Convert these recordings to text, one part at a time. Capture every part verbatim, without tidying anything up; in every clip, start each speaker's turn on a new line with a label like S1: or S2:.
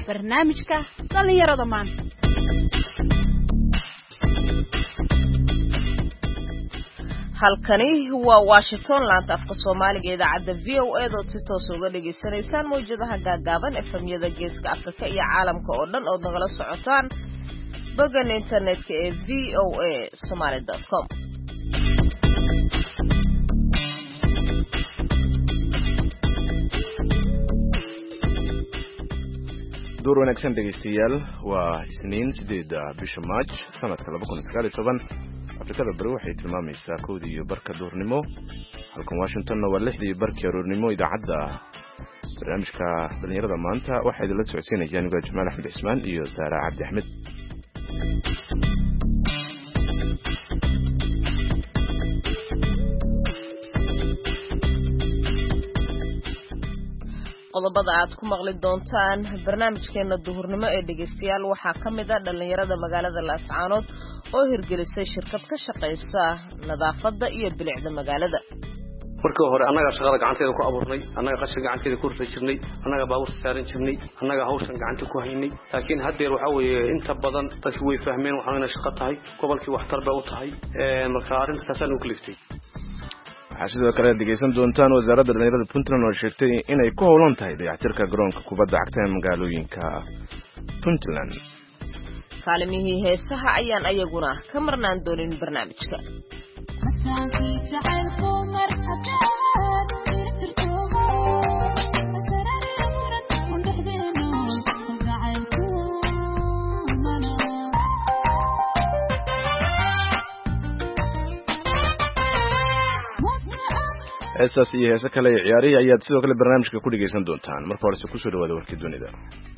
S1: barnaamijka dhalinyarada maanta.
S2: halkani waa Washington laanta afka Soomaaliga idaacada V O A oo si toos uga dhageysanaysaan mowjadaha gaagaaban F M-yada Geeska Afrika iyo caalamka oo dhan oo nagala socotaan boggan internetka ee v o a somali dot com.
S3: door wanaagsan dhegeystayaal waa Isniin sideeda bisha March sanadka laba kun iyo sagaal iyo toban. Afrikada bari waxay tilmaamaysaa koodii iyo barka duurnimo, halkan Washingtonna waa lixdii barkii aroornimo. idaacadda barnaamijka dhalinyarada maanta waxaa idinla socodsiinaya aniga Jamaal Axmed Cismaan iyo Saara Cabdi Axmed.
S2: qodobada aad ku maqli doontaan barnaamijkeena duhurnimo ee dhageystayaal waxaa ka mid ah dhalinyarada magaalada Laascaanood oo hirgelisay shirkad ka shaqeysa nadaafadda iyo bilicda magaalada.
S4: markii hore annaga shaqada gacanteeda ku abuurnay, annaga qashin gacanteeda ku rajirnay, annaga baawur saaran jirnay, annaga hawshan gacanta ku haynay. laakiin haddeer waxa weeye inta badan dadku way fahmeen waxa inay shaqo tahay, gobolkii waxtar bay u tahay. ee marka arrintaas aan u kaliftay.
S3: waxaa sidoo kale dhegeysan doontaan wasaaradda dhalinyarada Puntland oo sheegtay inay ku howlan tahay dayactirka garoonka kubadda cagta ee magaalooyinka Puntland.
S2: kaalimihii heesaha ayaan ayaguna ka marnaan doonin barnaamijka.
S3: heesaas iyo heese kale iyo ciyaarihii ayaad sidoo kale barnaamijka ku dhegeysan doontaan. marka horese kusoo dhawaada warkii dunida.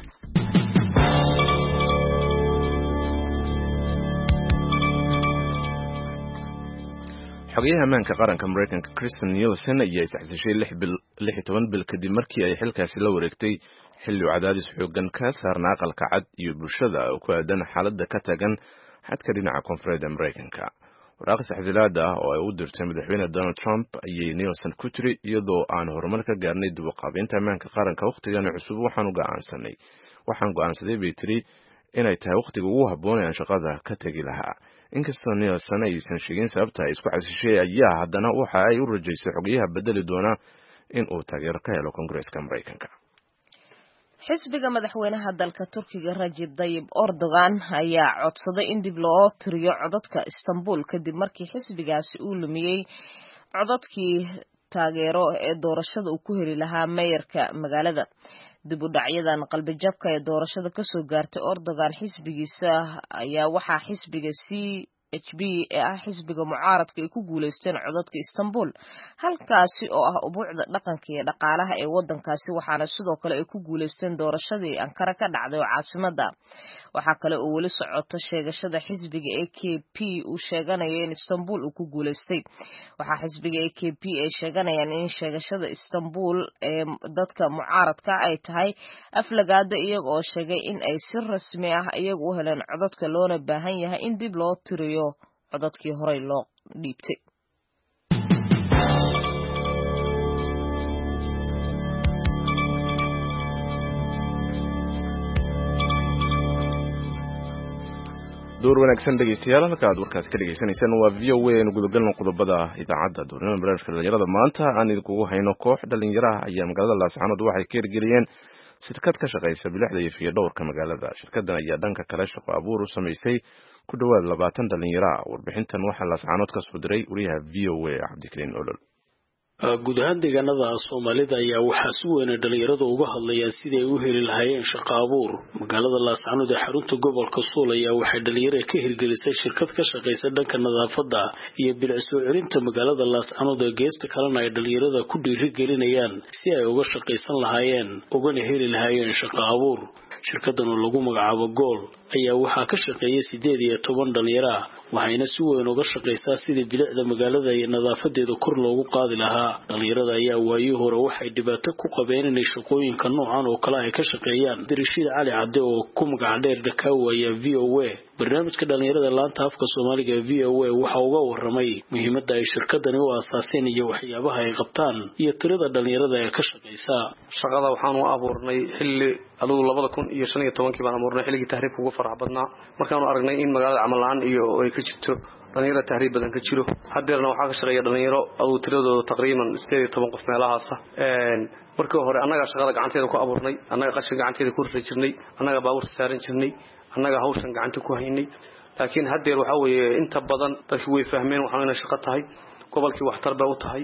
S3: xogayaha ammaanka qaranka Mareykanka Kristen Nielsen ayaa isxishay lix iyo toban bil kadib markii ay xilkaasi la wareegtay xilli uu cadaadis xoogan ka saarnaa aqalka cad iyo bulshada oo ku aadan xaaladda ka tagan xadka dhinaca koonfureed ee Mareykanka. waraaq saxsilaada ah oo ay u dirtay madaxweyne Donald Trump ayay Nielsen ku tiri iyadoo aan horumar ka gaarnay dib u qaabaynta ammaanka qaranka waqtigan cusub waxaan go'aansanay waxaan go'aansaday bay tiri inay tahay waqtiga ugu habboon ee shaqada ka tagi lahaa. inkastoo Nielsen aysan sheegin sababta ay isku casishay ayaa haddana waxa ay u rajaysay xogayaha bedeli doona in uu taageero ka helo Koongareeska Mareykanka.
S2: xisbiga madaxweynaha dalka Turkiga Rajab Tayyip Erdogan ayaa codsaday in dib loo tiriyo codadka Istanbul kadib markii xisbigaasi uu lumiyay codadkii taageero ee doorashada uu ku heli lahaa mayorka magaalada. dib u dhacyadan qalbi jabka ee doorashada ka soo gaartay Erdogan xisbigiisa ayaa waxaa xisbiga C H P ee ah xisbiga mucaaradka ay ku guuleysteen codadka Istanbul, halkaasi oo ah ubuucda dhaqanka iyo dhaqaalaha ee wadankaasi, waxaana sidoo kale ay ku guuleysteen doorashadii Ankara ka dhacday oo caasimada. waxaa kale oo weli socoto sheegashada xisbiga A K P uu sheeganayo in Istanbul uu ku guuleystay. waxaa xisbiga A K P ay sheeganayaan in sheegashada Istanbul ee dadka mucaaradka ay tahay aflagaada, iyaga oo sheegay in ay si rasmi ah iyagu u heleen codadka loona baahan yahay in dib loo tiriyo codadkii horey loo dhiibtay.
S3: door wanaagsan dhegeystayaal, halka aad warkaas ka dhageysanaysaan waa V O A ee gudagalno qodobada idaacadda duurnimada barnaamijka dhalinyarada maanta aan idinkugu hayno. koox dhalinyaraha ayaa magaalada Laascaanood waxay ka hirgeliyeen shirkad ka shaqeysa bilicda iyo fiyadhowrka magaalada. shirkadan ayaa dhanka kale shaqo abuur u samaysay ku dhawaad labaatan dhalinyaro ah. warbixintan waxaa Laascaanood ka soo diray wariyaha V O A Cabdikariin Olol.
S5: guud ahaan deegaanada Soomaalida ayaa waxaa si weyn dhalinyaradu uga hadlayaan sidii ay u heli lahaayeen shaqo abuur. magaalada Laascaanood ee xarunta gobolka Sool ayaa waxay dhalinyaro ka hirgelisay shirkad ka shaqeysa dhanka nadaafadda iyo bilic soo celinta magaalada Laascaanood ee geesta kalena ay dhalinyarada ku dhiirigelinayaan si ay uga shaqeysan lahaayeen ugana heli lahaayeen shaqo abuur. shirkadan oo lagu magacaabo Gool ayaa waxaa ka shaqeeya sideed iyo toban dhalinyaro ah waxayna si weyn uga shaqeysaa sidii bilicda magaalada iyo nadaafadeeda kor loogu qaadi lahaa. dhalinyarada ayaa waayii hore waxay dhibaato ku qabeen inay shaqooyinka noocan oo kale ay ka shaqeeyaan. Dirshiid Cali Cabdi oo ku magac dheer Dhakaaw ayaa V O A barnaamijka dhalinyarada laanta afka Soomaaliga ee V O A waxa uu uga warramay muhiimadda ay shirkadani u aasaaseen iyo waxyaabaha ay qabtaan iyo tirada dhalinyarada ee ka shaqeysa.
S4: shaqada waxaan u abuurnay xilli aduu labada kun iyo shan iyo tobankii baan abuurnay xilligii tahriibka ugu farax badnaa markaan aragnay in magaalada camal la'aan iyo ay ka jirto dhalinyaro tahriib badan ka jiro. hadeerna waxaa ka shaqeeya dhalinyaro aduu tiradooda taqriiban sideed iyo toban qof meelahaas ah. markii hore annaga shaqada gacanteeda ku abuurnay, annaga qashin gacanteeda ku rari jirnay, annaga baabuurta saaran jirnay, annaga hawshan gacanta ku haynay. laakiin hadeer waxa weeye inta badan dadku way fahmeen waxaan inay shaqo tahay, gobolkii waxtar bay u tahay.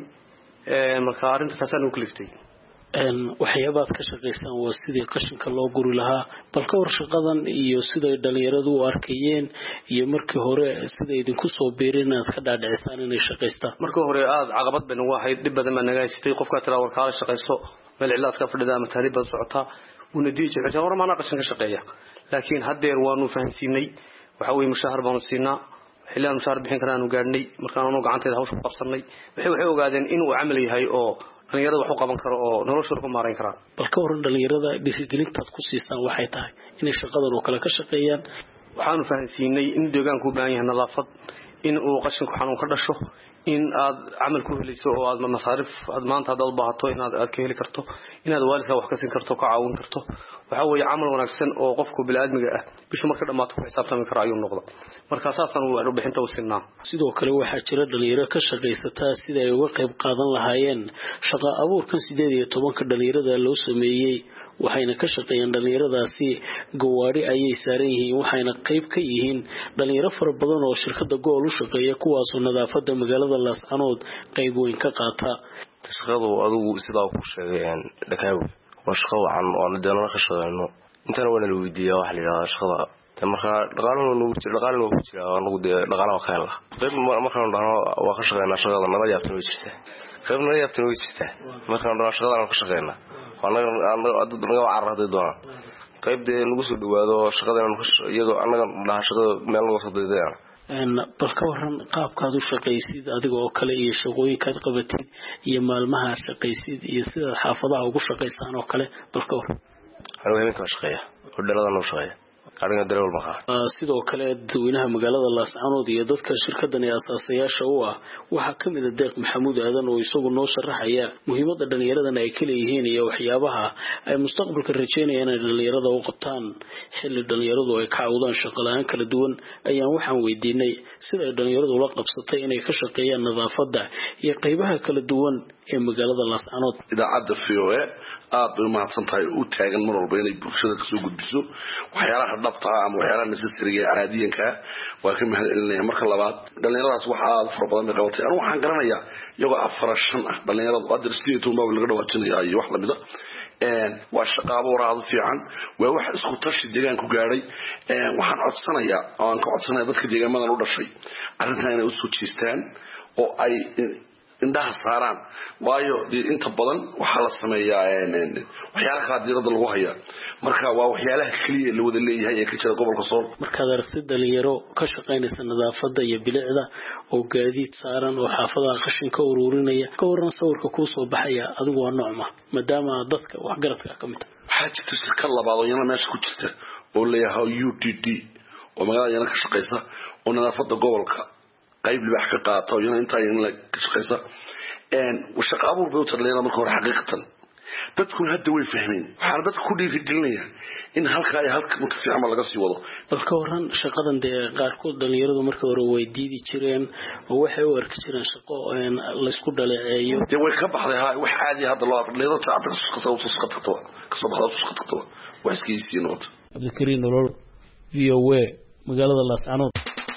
S4: marka arrinta taasaan u kaliftay.
S5: een waxyaabaad ka shaqeystaan waa sidii qashinka loo guri lahaa. bal ka war shaqadan iyo siday dhalinyaradu u arkayeen iyo markii hore siday idinku soo beereen aad ka dhaadhicisaan inay shaqeystaan.
S4: markii hore aad caqabad baan ugu ahayd, dhib badan baan naga haystay. qofka tira war kaala shaqeyso meel cilaad ka fadhida ama tahriib bad socotaa una diiji xitaa war maana qashin ka shaqeeya. laakiin hadeer waanu fahansiinay waxa weeye mushahar baanu siinaa, xillaan mushahar bixin karaanu gaadhnay. markaan aanu gacanteeda hawsha ku qabsanay waxay waxay ogaadeen inuu amal yahay oo dhalinyarada wax u qaban karo oo noloshooda ku maareyn karaan.
S5: bal ka waran dhalinyarada dhiirigelintaad ku siisaan waxay tahay inay shaqadan oo kale ka shaqeeyaan.
S4: waxaanu fahansiinay in deegaanku u baahan yahay nadaafad, in uu qashinku xanuun ka dhasho, in aad amal ku helayso oo aad masaarif aad maanta aad u baahato inaad aad ka heli karto, inaad waalidka wax ka siin karto, ka caawin karto. waxa weeye amal wanaagsan oo qofku bini'aadmiga ah bishu marka dhamaato ku xisaabtami karo ayuu noqdo. marka saasaan u bixinta u siinaa.
S5: sidoo kale waxaa jira dhalinyaro ka shaqeysata sida ay uga qayb qaadan lahaayeen shaqo abuurkan sideed iyo tobanka dhalinyarada loo sameeyay. waxayna ka shaqeeyaan dhalinyaradaasi gawaari ayay saaran yihiin, waxayna qayb ka yihiin dhalinyaro fara badan oo shirkadda Gool u shaqeeya kuwaasoo nadaafadda magaalada Laascanood qayb weyn ka qaata.
S6: shaqadu adigu sidaa ku sheegeen Dhakaaw waa shaqo wacan oo nadana ka shaqeeyno intana wada la weydiiyaa wax la yiraahdo shaqada marka dhaqaalaha lagu jiro dhaqaalaha lagu jiro anagu dhaqaalaha khayr la qayb markaan dhahno waa ka shaqeynaa shaqada nabad yaabtan way jirtaa qayb nabad yaabtan way jirtaa markaan dhahno shaqada ka shaqeynaa anaga anaga anaga carraday doona qaybde lagu soo dhawaado shaqadan iyagoo anaga dhahashada meel lagu soo deedeeyo.
S5: een bal ka waran qaabkaad u shaqeysid adiga oo kale iyo shaqooyinkaad qabatid iyo maalmaha shaqeysid iyo sida xaafadaha ugu shaqeystaan oo kale bal ka waran.
S6: aniga habeenka shaqeeya hudheelada noo shaqeeya ariga dareewal maha.
S5: sidoo kale dadweynaha magaalada Laascanood iyo dadka shirkadan ee asaasayaasha u ah waxaa ka mid ah Deeq Maxamuud Aadan oo isagu noo sharaxaya muhiimadda dhalinyaradan ay ka leeyihiin iyo waxyaabaha ay mustaqbalka rajeynayaan in dhalinyarada u qabtaan. xilli dhalinyaradu ay ka caawdaan shaqo la'aan kala duwan ayaan waxaan weydiinay sida ay dhalinyaradu la qabsatay inay ka shaqeeyaan nadaafadda iyo qaybaha kala duwan ee magaalada Laascanood.
S7: idaacadda V O A aad bay mahadsan tahay u taagan mar walba inay bulshada ka soo gudbiso waxyaalaha dhabta ah ama waxyaalaha necessary ah caadiyanka waa ka mahadcelinaya. marka labaad dhalinyaradaas waxa aad fara badan ay qabatay anigu waxaan garanayaa iyagoo afar shan ah dhalinyarada qadar sideed iyo toban baa laga dhawaajinaya iyo wax lamid ah. een waa shaqaabo waraad fiican waa wax isku tashi deegaan ku gaaray. een waxaan codsanayaa oo aan ka codsanayaa dadka deegaamadan u dhashay arrintan inay u soo jeestaan oo ay indhaha saaraan waayo inta badan waxa la sameeyaa waxyaalaha qaadiyada lagu hayaa marka waa waxyaalaha kaliya la wada leeyahay ee ka jira gobolka Sool.
S5: markaad aragtid dhalinyaro ka shaqeynaysa nadaafadda iyo bilicda oo gaadiid saaran oo xaafadaha qashinka ururinaya ka waran sawirka ku soo baxaya adigu waa noocma maadaama dadka wax garadka ka mid
S7: waxa jirta shirkad labaad oo yana meesha ku jirta oo leeyahay U D D oo magaalada yana ka shaqeysa oo nadaafadda gobolka qayb libax ka qaata oo yana inta in la ka shaqeysa een shaqo abuur bay u tarleeyaan marka hore xaqiiqatan dadku hadda way fahmeen waxa dadku ku dhiirigelinaya in halka ay halka ka fiican laga sii wado.
S5: balka waran shaqadan de qaarkood dhalinyaradu markii hore way diidi jireen oo waxay u arki jireen shaqo een la isku dhaleeceeyo
S7: de way ka baxday ha wax caadi hadda loo dhalinyarada taabta ka soo soo qatagto ka soo baxdo soo qatagto wax iskiisii noqot.
S5: Abdulkariim Nolol V O A magaalada Laascanood.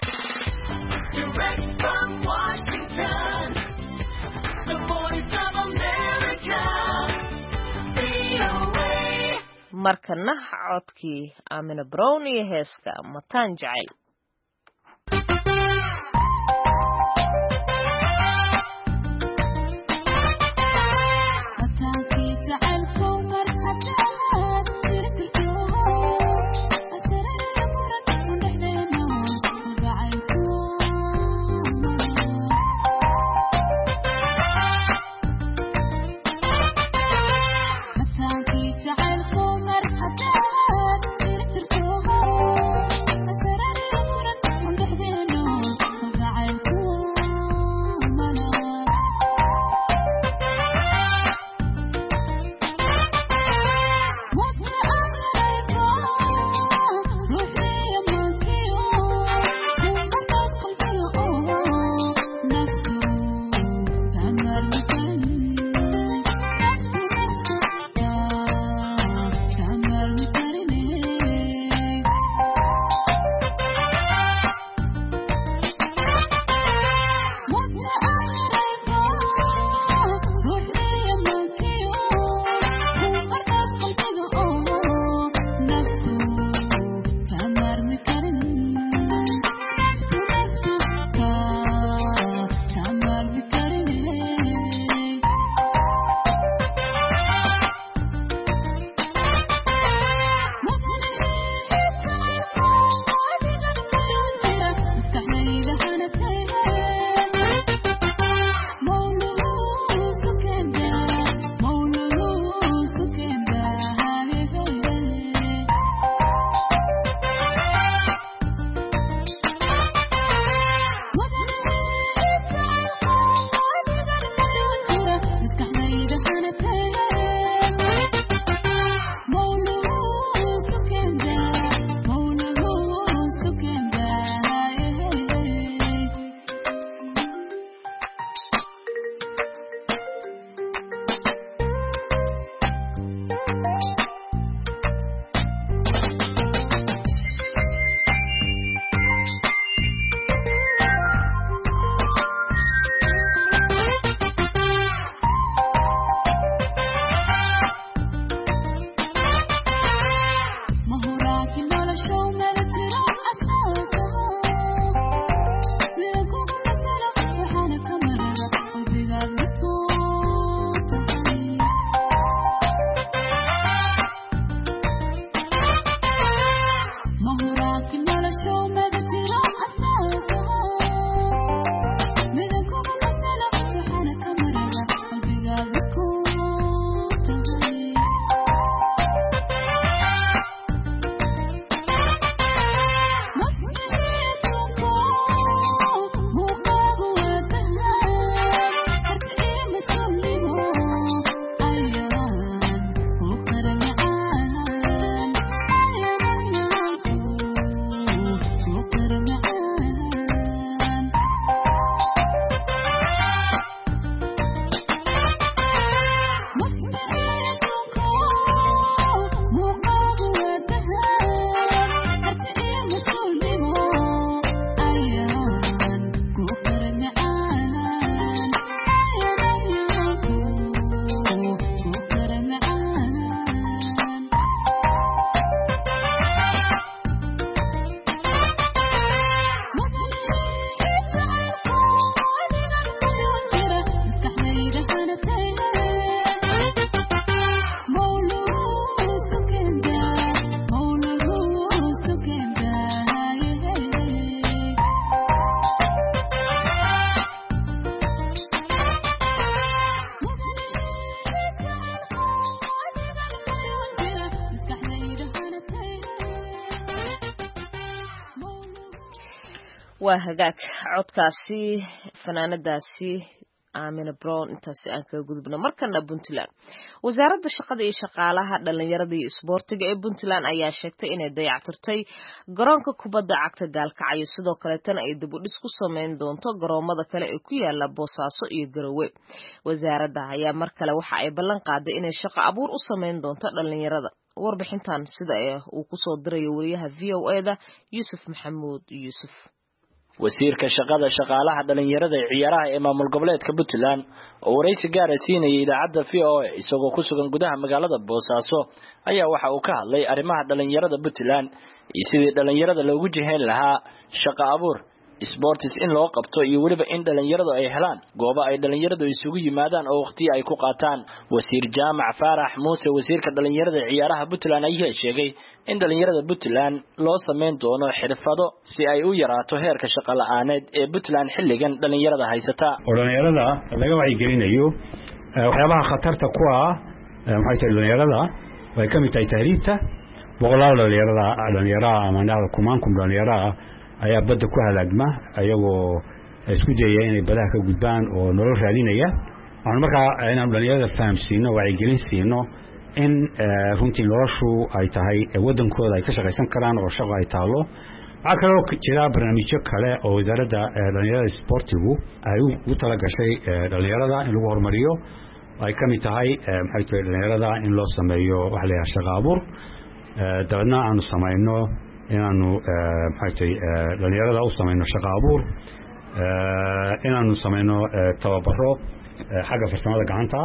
S2: markana codkii Amina Brown iyo heeska Mataan Jacayl. waa hagaag codkaasi fanaanadaasi Amina Brown intaasi aan ka gudubno markana Puntland wasaaradda shaqada iyo shaqaalaha dhalinyarada iyo isboortiga ee Puntland ayaa sheegtay inay dayactirtay garoonka kubadda cagta Gaalkacyo sidoo kale tan ay dib u dhis ku sameyn doonto garoomada kale ee ku yaala Boosaaso iyo Garowe wasaaradda ayaa mar kale waxa ay ballan qaaday inay shaqo abuur u sameyn doonto dhalinyarada warbixintan sida uu ku soo diray wariyaha V O A da Yusuf Maxamuud Yusuf
S8: wasiirka shaqada shaqaalaha dhalinyarada ee ciyaaraha ee maamul goboleedka Puntland oo wareysi gaar ah siinayay idaacadda V O A isagoo ku sugan gudaha magaalada Boosaaso ayaa waxa uu ka hadlay arrimaha dhalinyarada Puntland iyo sidii dhalinyarada loogu jihayn lahaa shaqo abuur sports in loo qabto iyo waliba in dhalinyaradu ay helaan goobo ay dhalinyaradu isugu yimaadaan oo waqti ay ku qaataan wasiir Jaamac Faarax Muuse wasiirka dhalinyarada ee ciyaaraha Puntland ayaa sheegay in dhalinyarada Puntland loo sameyn doono xirfado si ay u yaraato heerka shaqo la'aaneed ee Puntland xilligan dhalinyarada haysata
S9: dhalinyarada laga wacyi gelinayo waxyaabaha khatarta ku ah maxay tahay dhalinyarada way ka mid tahay tahriibta boqolaal dhalinyarada dhalinyarada ama dhalinyarada kumaankum dhalinyarada ayaa badda ku halaagma ayagoo isku dayaya inay badaha ka gudbaan oo nolol raadinaya waxaan markaa inaan dhalinyarada fahamsiino wacyigelin siino in runtii noloshu ay tahay wadankooda ay ka shaqaysan karaan oo shaqo ay taalo waxaa kaloo jira barnaamijyo kale oo wasaaradda dhalinyarada sportigu ay u tala gashay dhalinyarada in lagu horumariyo ay ka mid tahay maxay tahay dhalinyarada in loo sameeyo wax la yidhaha shaqo abuur dabadna aanu samayno inaanu maxay tahay dhalinyarada u samayno shaqo abuur inaanu samayno tababaro xagga farsamada gacanta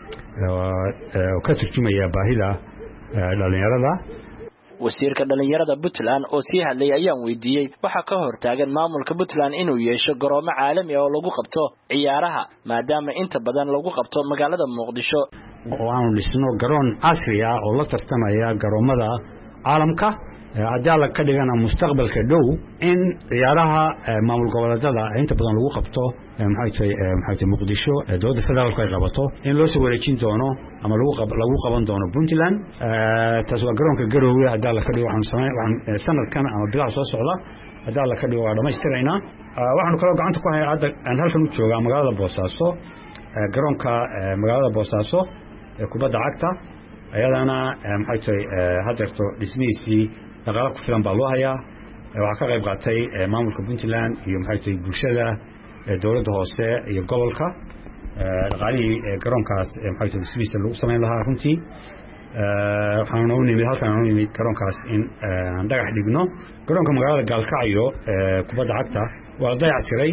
S9: ah ka turjumaya baahida dhalinyarada
S8: wasiirka dhalinyarada Puntland oo sii hadlay ayaan weydiiyay waxa ka hortaagan maamulka Puntland inuu yeesho garoomo caalami ah oo lagu qabto ciyaaraha maadaama inta badan lagu qabto magaalada Muqdisho
S9: oo aanu dhisno garoon casri ah oo la tartamaya garoomada caalamka haddii la ka dhigana mustaqbalka dhow in ciyaaraha maamul goboleedyada inta badan lagu qabto maxay tahay maxay tahay Muqdisho dowladda federaalka ay qabato in loo soo wareejin doono ama lagu lagu qaban doono Puntland taas waa garoonka Garowe haddii la ka dhigo waxaan sameyn waxaan sanadkan ama bilaha soo socda haddii la ka dhigo waa dhamaystirayna waxaan kala gacanta ku hayaa hadda aan halkan u joogaa magaalada Boosaaso garoonka magaalada Boosaaso ee kubadda cagta ayadana maxay tahay hadeerto dhismihiisii dhaqaale ku filan baa loo hayaa waxa ka qayb qaatay maamulka Puntland iyo maxay tahay bulshada dawladda hoose iyo gobolka dhaqaalihii garoonkaas maxay tahay dhismihiisa lagu sameyn lahaa runtii waxaan u nimid halkan aan u nimid garoonkaas in aan dhagax dhigno garoonka magaalada Gaalkacyo kubadda cagta waa dayactiray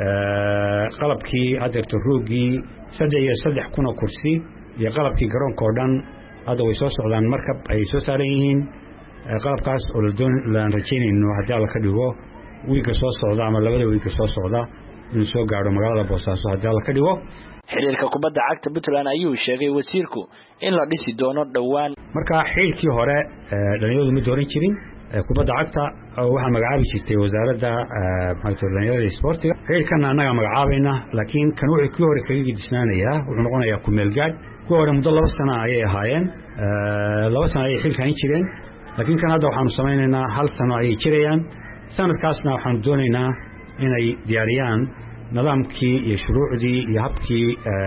S9: qalabkii hadeerto roogii saddex iyo saddex kun oo kursi iyo qalabkii garoonka oo dhan hadda way soo socdaan markab ay soo saaran yihiin qalabkaas oo la doon la rajaynayno haddii la ka dhigo wiiga soo socda ama labada wiiga soo socda inuu soo gaaro magaalada Boosaaso haddii la ka dhigo
S8: xiriirka kubadda cagta Puntland ayuu sheegay wasiirku in la dhisi doono dhawaan
S9: marka xiriirkii hore dhalinyaradu ma dooran jirin kubadda cagta waxa magacaabi jirtay wasaaradda maxay dhalinyarada iyo sportiga xiriirkan anaga magacaabayna laakiin kan wuxuu kii hore kaga gidisnaanaya wuxuu noqonayaa ku meel gaad ku hore muddo laba sano ayay ahaayeen laba sano ayay xilkan jireen laakiin kan hadda waxaanu samaynaynaa hal sano ayay jirayaan sanadkaasna waxaanu doonaynaa inay diyaariyaan nidaamkii iyo shuruucdii iyo habkii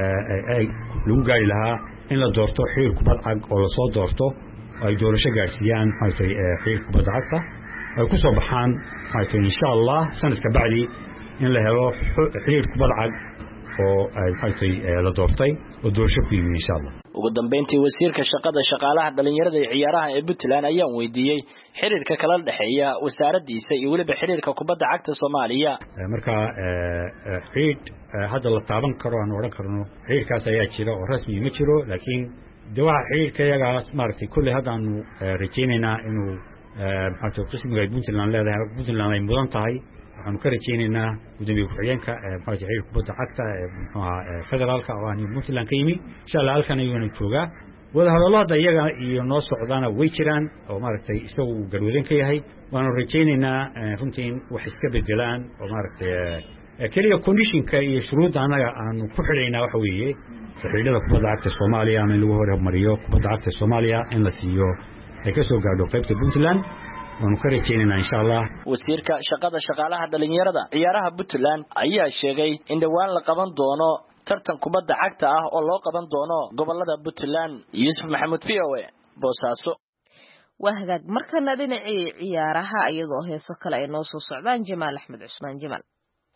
S9: lagu gaari lahaa in la doorto xiriir kubad cag oo la soo doorto ay doorasho gaarsiiyaan maxay tahay xiriir kubadda cagta ay ku soo baxaan maxay tahay insha Allah sanadka bacdi in la helo xiriir kubad cag oo maxay tahay la doortay oo doorasho ku yimid insha Allah
S8: ugu dambeyntii wasiirka shaqada shaqaalaha dhalinyarada ee ciyaaraha ee Puntland ayaan weydiiyay xiriirka kala dhaxeeya wasaaraddiisa iyo waliba xiriirka kubadda cagta Soomaaliya
S9: marka xiriir hadda la taaban karo aan oran karno xiriirkaas ayaa jira oo rasmi ma jiro laakiin dawaca xiriirka yagaas maartay kulli haddaanu rajaynaynaa inuu maxaa qismiga Puntland leedahay Puntland ay mudan tahay waxaanu ka rajaynaynaa gudoomiye ku-xigeenka maxaa xiriirka kubadda cagta ee maxaa federaalka oo aan Puntland ka yimi insha Allah halkan ayuu joogaa wada hadallada iyaga iyo noo socdaana way jiraan oo maartay isagu garwadan ka yahay waanu rajaynaynaa runtii wax iska bedelaan oo maartay kaliya conditionka iyo shuruudda anaga aanu ku xidhaynaa waxa weeye xiriirada kubadda cagta Soomaaliya in lagu horumariyo kubadda cagta Soomaaliya in la siiyo ay ka soo gaadho qaybta Puntland waanu ka rajaynaynaa insha allah.
S8: wasiirka shaqada shaqaalaha dhalinyarada ciyaaraha Puntland ayaa sheegay in dhawaan la qaban doono tartan kubadda cagta ah oo loo qaban doono gobolada Puntland. Yusuf Maxamuud V O A Boosaaso.
S2: waa hagaag markana dhinacii ciyaaraha iyadoo heeso kale ay noo soo socdaan Jamaal Axmed Cusmaan. Jamaal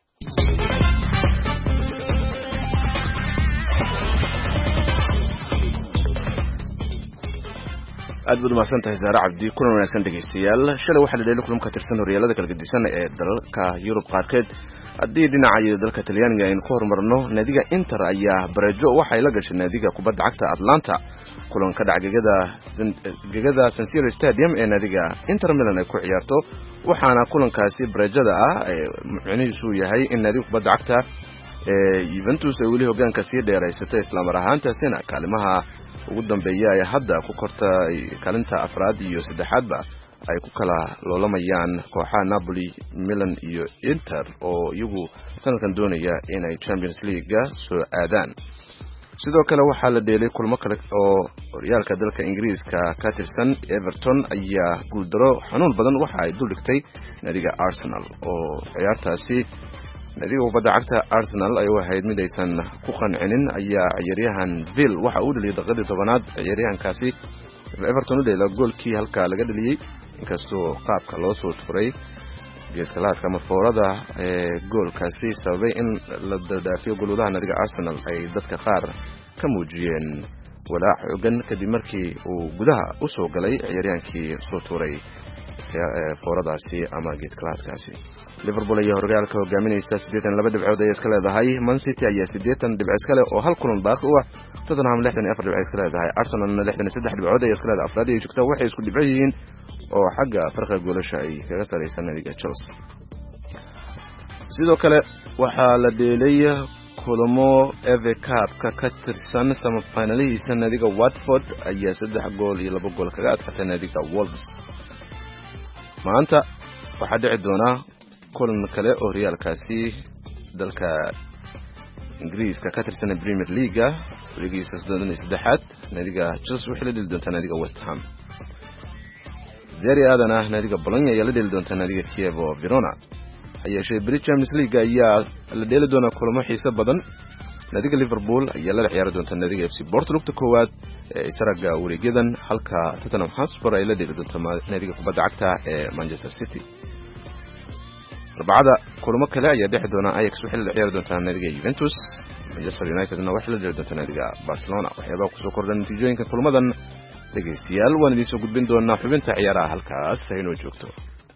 S3: aad baad umahadsan tahay Zaara Cabdi. kulan wanaagsan dhegeystayaal. shalay waxaa la dheelay kulan ka tirsan horyaalada kala gedisan ee dalalka Yurub qaarkeed. haddii dhinaca dalka Talyaaniga aynu ku horumarno, naadiga Inter ayaa bareejo waxay la gashay naadiga kubadda cagta Atlanta. kulan ka dhac gegada gegada San Siro Stadium ee naadiga Inter Milan ay ku ciyaarto, waxaana kulankaasi bareejada ah macnihiisu yahay in naadiga kubadda cagta ee Juventus ay weli hoggaanka sii dheeraysatay isla mar ahaantaasina kaalimaha ugu dambeeya ay hadda ku kortay kaalinta afraad iyo saddexaadba ay ku kala loolamayaan kooxaha Napoli, Milan iyo Inter oo iyagu sanadkan doonaya inay Champions League soo aadaan. sidoo kale waxaa la dheelay kulmo kale oo horyaalka dalka Ingiriiska ka tirsan. Everton ayaa guuldaro xanuun badan waxa ay dul dhigtay naadiga Arsenal oo ciyaartaasi naadiga kubadda cagta Arsenal ay wahayd mid aysan ku qancinin ayaa ciyaaryahan Bill waxa uu dhaliyay daqiiqadii tobanaad. ciyaaryahankaasi Everton u dheelay goolkii halka laga dhaliyay, inkastoo qaabka loo soo tuuray geeskalaadka ama foorada ee goolkaasi sababay in la dadaafiyo goludaha naadiga Arsenal ay dadka qaar ka muujiyeen walaac xooggan kadib markii uu gudaha u soo galay ciyaaryahankii soo tuuray fooradaasi ama geeskalaadkaasi. Liverpool ayaa horyaalka hogaaminaysa siddeetan iyo laba dhibcood ay iska leedahay. Man City ayaa siddeetan dhibcood iska leh oo hal kulan baaqi u ah. Tottenham lixdan iyo afar dhibcood iska leedahay. Arsenal lixdan iyo saddex dhibcood ay iska leedahay. afraad ay joogtaa waxay isku dhibco yihiin oo xagga farqiga goolasha ay kaga sareysan naadiga Chelsea. sidoo kale waxaa la dheelay kulamo F A Cup-ka ka tirsan semifinalihiisa. naadiga Watford ayaa saddex gool iyo laba gool kaga adkaatay naadiga Wolves. maanta waxaa dhici doona kulan kale oo horyaalkaasi dalka Ingiriiska ka tirsan Premier League ligiisa soddon iyo saddexaad. naadiga Chelsea waxay la dheli doontaa naadiga West Ham. Serie A-dana naadiga Bologna ayaa la dheli doontaa naadiga Chievo Verona. hayeeshee Champions League ayaa la dheeli doonaa kulamo xiiso badan. naadiga Liverpool ayaa la ciyaari doonta naadiga F C Porto lugta koowaad ee isaraga wareegyadan, halka Tottenham Hotspur ay la dheli doonta naadiga kubadda cagta ee Manchester City. arbacada kulamo kale ayaa dhexi doona. Ajax waxay la ciyaari doontaa naadiga Juventus. Manchester United-na waxay la dheli doontaa naadiga Barcelona. waxyaabaa ku soo kordhan natiijooyinka kulamadan dhegeystayaal waan idiin soo gudbin doonaa xubinta ciyaaraha halkaas inoo joogto.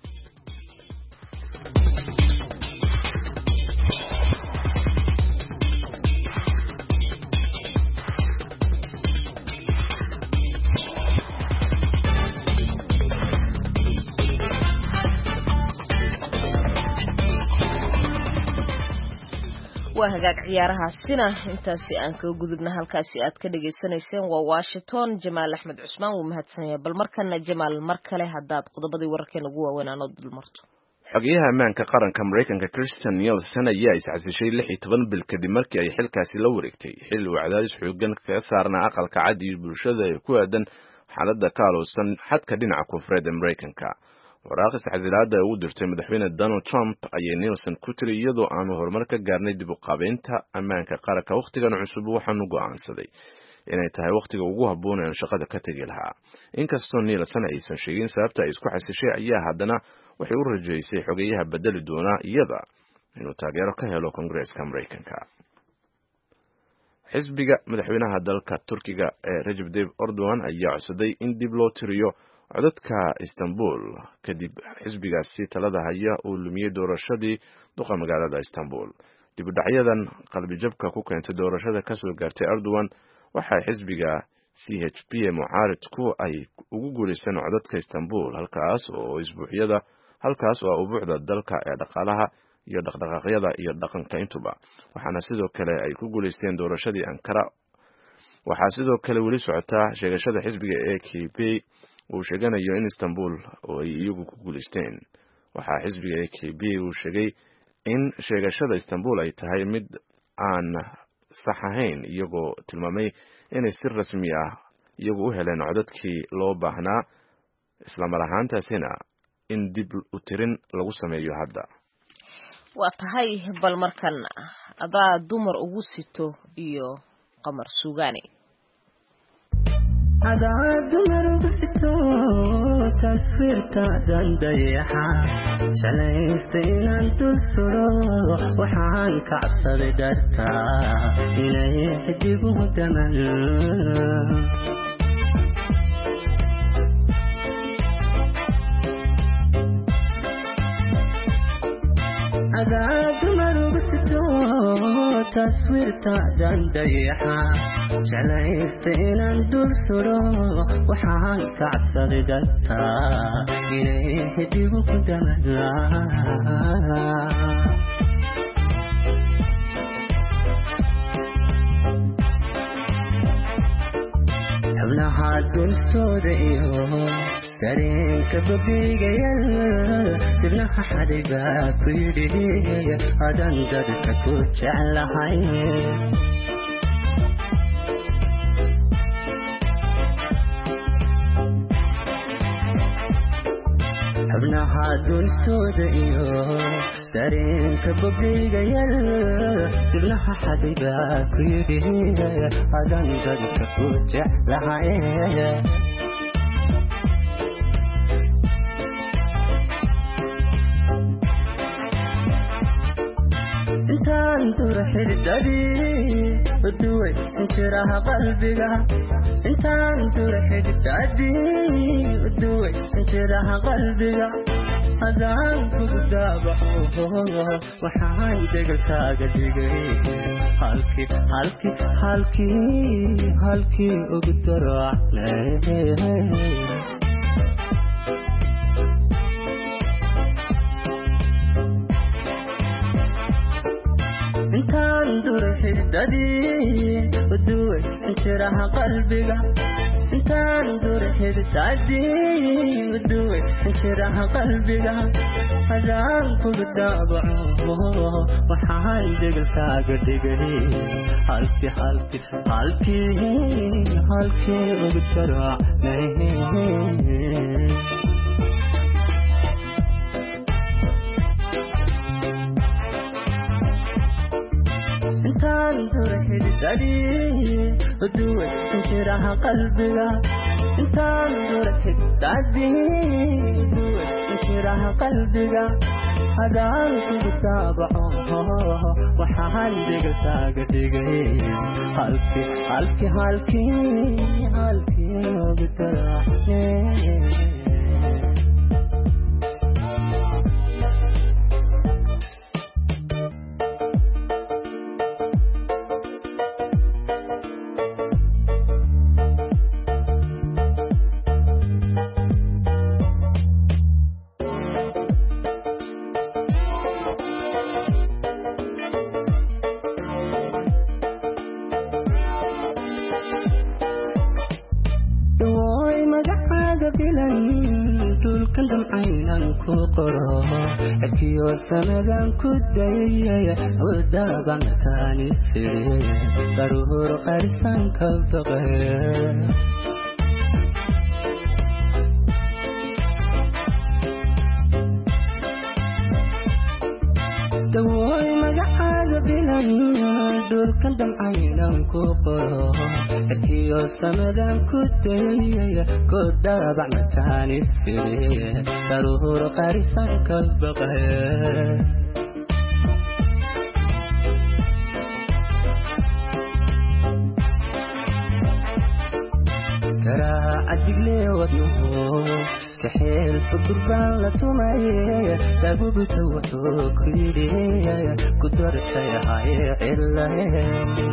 S2: waa hagaag ciyaarahaasina intaasi aan ka gudubna. halkaasi aad ka dhageysanayseen waa Washington. Jamaal Axmed Cusmaan wuu mahadsan yahay. bal markana Jamaal mar kale hadaad qodobadii wararkeena ugu waaweyn aad dulmarto.
S3: xogayaha ammaanka qaranka Mareykanka Christian Nielsen ayaa iscasishay lix iyo toban bil kadib markii ay xilkaasi la wareegtay, xilli uu cadaadis xooggan kaga saarnaa aqalka cad iyo bulshada ee ku aadan xaaladda ka alowsan xadka dhinaca koonfureed ee Mareykanka. waraaqis xasilaada ugu dirtay madaxweyne Donald Trump ayay Nielsen ku tiri iyadoo aanu horumar ka gaarnay dib u qaabeynta ammaanka qaranka waqtigan cusub waxaanu go'aansaday inay tahay waqtiga ugu habboon ee shaqada ka tagi lahaa. inkastoo Nielsen aysan sheegin sababta ay isku xasishay, ayaa haddana waxay u rajaysay xogayaha bedeli doona iyada inuu taageero ka helo Kongareeska Mareykanka. xisbiga madaxweynaha dalka Turkiga ee Recep Tayyip Erdogan ayaa codsaday in dib loo tiriyo codadka Istanbul kadib xisbigaasi talada haya uu lumiyay doorashadii duqa magaalada Istanbul. dib u dhacyadan qalbi jabka ku keentay doorashada ka soo gaartay Erdogan waxay xisbiga C H P mucaaridku ay ugu guuleysteen codadka Istanbul, halkaas oo isbuucyada halkaas oo ubuucda dalka ee dhaqaalaha iyo dhaqdhaqaaqyada iyo dhaqanka intuba. waxaana sidoo kale ay ku guuleysteen doorashadii Ankara. waxaa sidoo kale weli socota sheegashada xisbiga A K P uu sheeganayo in Istanbul oo ay iyagu ku guuleysteen. waxaa xisbiga A K P uu sheegay in sheegashada Istanbul ay tahay mid aan sax ahayn, iyagoo tilmaamay inay si rasmi ah iyagu u heleen codadkii loo baahnaa, isla mar ahaantaasina in dib u tirin lagu sameeyo hadda.
S2: waa tahay bal markan adaa dumar ugu sito iyo qamar suugaani
S10: adaa dumar ugu sito taswiirta dandayaxa shalaysta inaan dul suro waxaan ka cabsaday dartaa inay xidigu daman adaa dumar ugu sito taswiirta dandayaxa shalaysta inaan dul suro waxaan ka cabsaday dartaa inay xidigu ku daman xubnaha dultooda iyo dareenka babigayal dibnaha xadhiga ku yidhi adan dadka ku jeclahay xubnaha dultooda iyo dareenka babigayal dibnaha xadhiga ku yidhi adan dadka ku jeclahay intaan dura xididadii uduway injiraha qalbiga intaan dura xididadii uduway injiraha qalbiga adaan kugu daabaxo waxaan degalkaaga dhigay halkii halkii halkii halkii ugu daracnay intaan dura xididadii uduway injiraha qalbiga intaan dura xididadii uduway injiraha qalbiga adaan kugu daabaco waxaan degalkaaga dhigay halkii halkii halkii halkii ugu daracnay intaan dura xididadii uduway injiraha qalbiga intaan dura xididadii uduway injiraha qalbiga adaan kugu daabaco waxaan degalkaaga dhigay halkii halkii halkii halkii ugu daracnay dulkan damcaynan ku qoro akiyo sanadan ku dayay wadaaban kanisiri daruur qarsan ka baqay dawooy magacaaga bilan dulkan damcaynan ku qoro akiyo sanadan ku dayay kodaaban kanisiri daruur qarsan ka baqay عدقلي ودنه كحيل فقربان لتمايا تابوب توتو كريدي كدر سيحاي علاي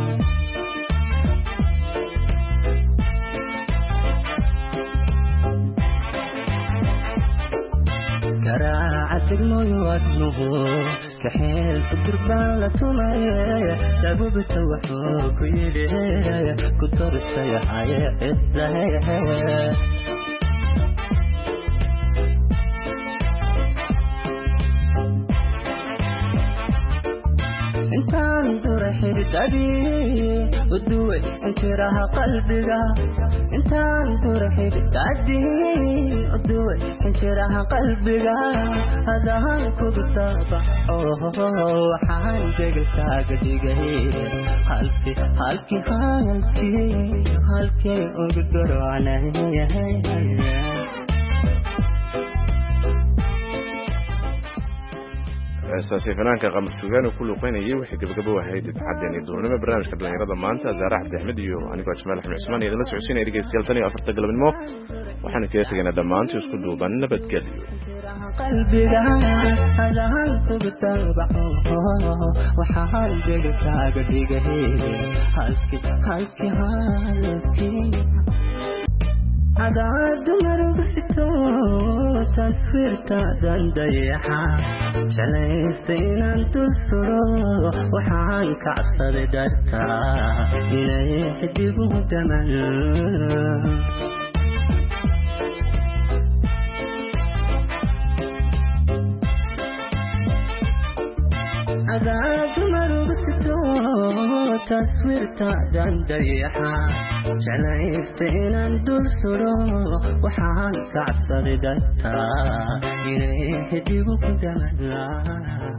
S10: عدقلي ودنه كحيل فقربان لتمايا تابوب توتو كريدي كدر سيحاي علاي intaan dura حردي ودوي انشرها قلبك انت انظر حردي ودوي انشرها قلبك هذا هنكو بطابع وحان جلساك ديقهي هالكي هالكي هالكي هالكي اقدر علي
S3: أساسي فنانك قام السودان وكل قيني وحي قبل قبل وحيد تحديني دونما برنامج قبل يرضى مانتا زارع عبد الحميد يو أنا قلت شمال أحمد عثمان إذا نسوا عشرين يرجع سكالتني أفرت قلب المو وحنا كده تجينا دمانتي وسكدوا بنا بتقليو
S10: قلبي هذا هنكو بتربع وحال جلساك ديقهي هالكي هالكي هالكي هذا دمر بحتو تصوير تادن ضيحا شليستين انت السرو وحان كعصر درتا إليه حدبه دمل هذا دمر بحتو تصوير تادن ضيحا شليستين انت السرو وحان كعصر درتا إليه حدبه دمل